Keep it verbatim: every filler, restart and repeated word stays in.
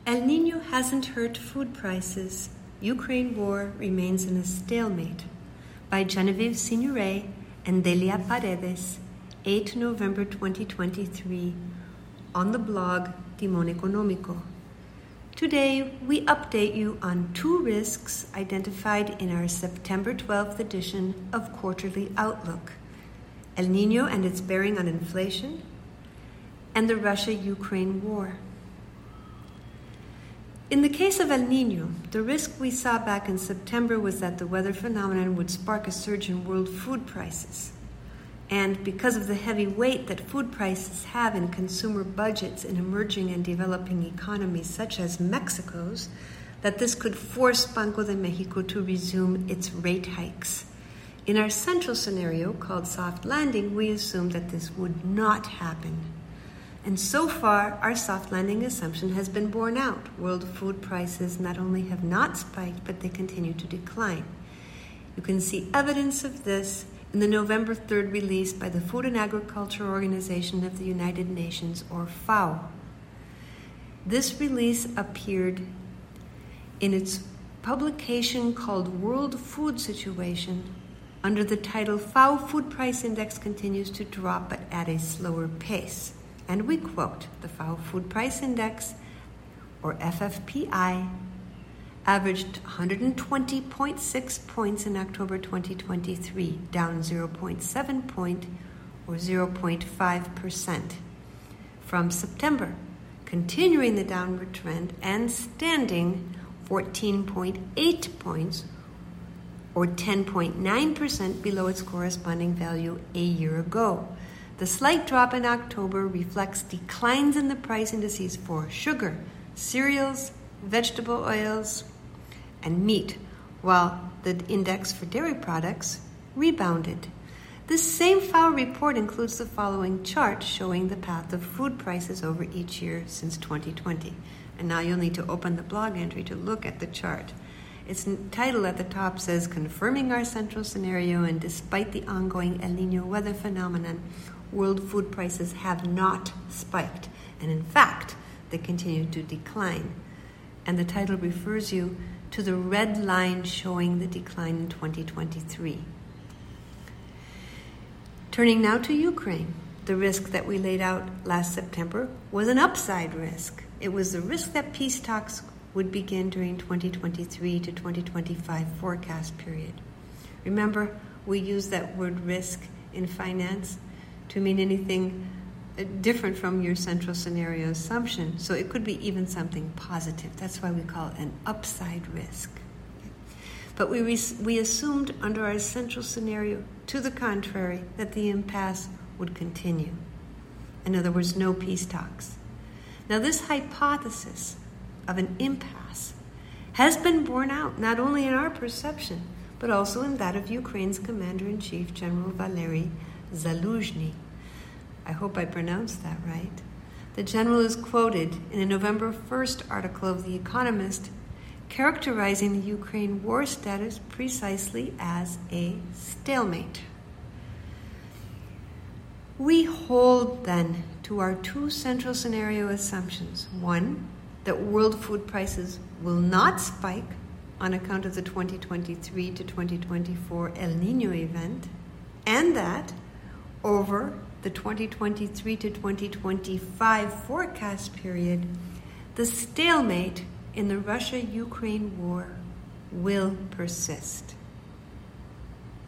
El Niño hasn't hurt food prices. Ukraine war remains in a stalemate. By Genevieve Signoret and Delia Paredes, the eighth of November twenty twenty-three, on the blog Timón Económico. Today, we update you on two risks identified in our September twelfth edition of Quarterly Outlook: El Niño and its bearing on inflation, and the Russia-Ukraine war. In the case of El Niño, the risk we saw back in September was that the weather phenomenon would spark a surge in world food prices. And because of the heavy weight that food prices have in consumer budgets in emerging and developing economies such as Mexico's, that this could force Banco de Mexico to resume its rate hikes. In our central scenario, called soft landing, we assumed that this would not happen. And so far, our soft landing assumption has been borne out. World food prices not only have not spiked, but they continue to decline. You can see evidence of this in the November third release by the Food and Agriculture Organization of the United Nations, or FAO. This release appeared in its publication called World Food Situation under the title FAO Food Price Index Continues to Drop but at a Slower Pace. And we quote, the FAO Food Price Index, or F F P I, averaged one hundred twenty point six points in October twenty twenty-three, down zero point seven points or zero point five percent from September, continuing the downward trend and standing fourteen point eight points or ten point nine percent below its corresponding value a year ago. The slight drop in October reflects declines in the price indices for sugar, cereals, vegetable oils, and meat, while the index for dairy products rebounded. This same FAO report includes the following chart showing the path of food prices over each year since twenty twenty. And now you'll need to open the blog entry to look at the chart. Its title at the top says, "Confirming our central scenario, and despite the ongoing El Niño weather phenomenon, world food prices have not spiked, and in fact, they continue to decline." And the title refers you to the red line showing the decline in twenty twenty-three. Turning now to Ukraine, the risk that we laid out last September was an upside risk. It was the risk that peace talks would begin during twenty twenty-three to twenty twenty-five forecast period. Remember, we used that word risk in finance to mean anything different from your central scenario assumption. So it could be even something positive. That's why we call it an upside risk. But we re- we assumed under our central scenario, to the contrary, that the impasse would continue. In other words, no peace talks. Now, this hypothesis of an impasse has been borne out not only in our perception, but also in that of Ukraine's Commander-in-Chief, General Valery Zaluzhny. I hope I pronounced that right. The general is quoted in a November first article of The Economist characterizing the Ukraine war status precisely as a stalemate. We hold then to our two central scenario assumptions. One, that world food prices will not spike on account of the twenty twenty-three to twenty twenty-four El Niño event, and that over the twenty twenty-three to twenty twenty-five forecast period, the stalemate in the Russia-Ukraine war will persist.